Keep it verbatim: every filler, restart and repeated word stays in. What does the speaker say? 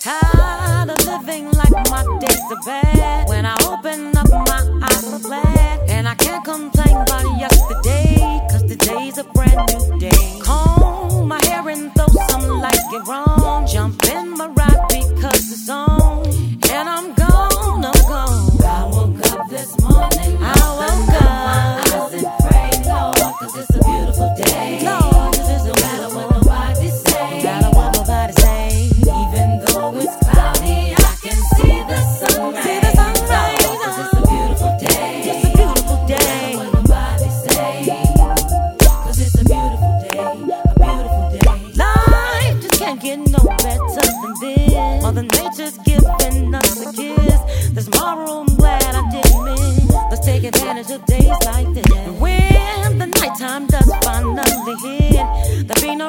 Tired of living like my days are bad. When I open up my eyes, I'm glad. And I can't complain about yesterday, cause today's a brand new day. Comb my hair and throw some like it wrong. Jump in my ride because it's on. And I'm gone, I'm gone. I woke up this morning, I woke up my eyes and prayed, Lord, cause it's a beautiful day. Lord, this is No matter what nobody say, no matter what nobody say. even though it's cloudy, I can see the sun rays. See the sun rays. Cause it's a beautiful day. It's a beautiful day. No matter what nobody say, cause it's a beautiful day, a beautiful day. Life just can't get no better than this. Mother Nature's gift